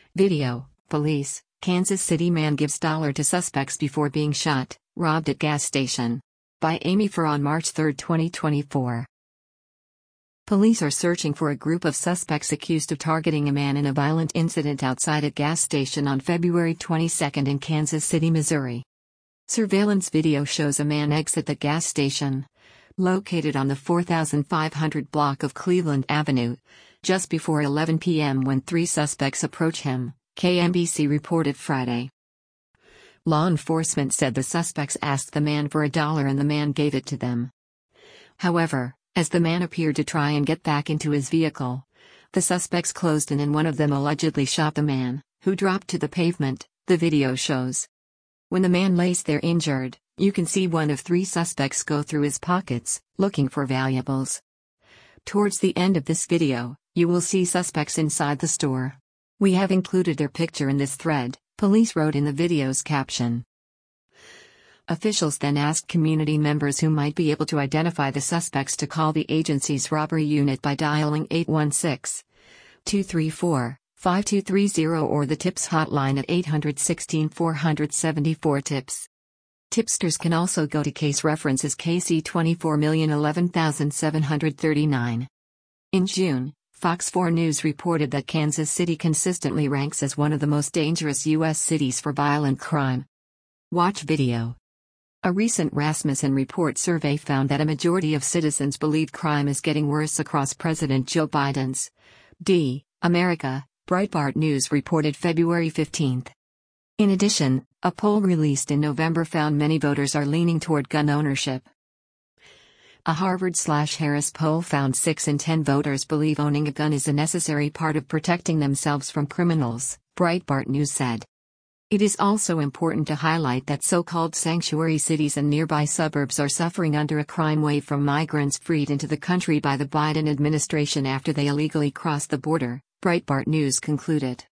Video, police, Kansas City man gives dollar to suspects before being shot, robbed at gas station. By Amy Farr on March 3, 2024. Police are searching for a group of suspects accused of targeting a man in a violent incident outside a gas station on February 22 in Kansas City, Missouri. Surveillance video shows a man exit the gas station, located on the 4500 block of Cleveland Avenue, just before 11 p.m. when three suspects approach him, KMBC reported Friday. Law enforcement said the suspects asked the man for $1 and the man gave it to them. However, as the man appeared to try and get back into his vehicle, the suspects closed in and one of them allegedly shot the man, who dropped to the pavement, the video shows. When the man lays there injured, you can see one of three suspects go through his pockets, looking for valuables. Towards the end of this video, you will see suspects inside the store. We have included their picture in this thread, police wrote in the video's caption. Officials then asked community members who might be able to identify the suspects to call the agency's robbery unit by dialing 816-234-5230 or the TIPS hotline at 800-16-474-TIPS. Tipsters can also go to case references KC 24011739. In June, Fox 4 News reported that Kansas City consistently ranks as one of the most dangerous U.S. cities for violent crime. Watch video. A recent Rasmussen Report survey found that a majority of citizens believe crime is getting worse across President Joe Biden's America, Breitbart News reported February 15. In addition, a poll released in November found many voters are leaning toward gun ownership. A Harvard/Harris poll found 6 in 10 voters believe owning a gun is a necessary part of protecting themselves from criminals, Breitbart News said. It is also important to highlight that so-called sanctuary cities and nearby suburbs are suffering under a crime wave from migrants freed into the country by the Biden administration after they illegally crossed the border, Breitbart News concluded.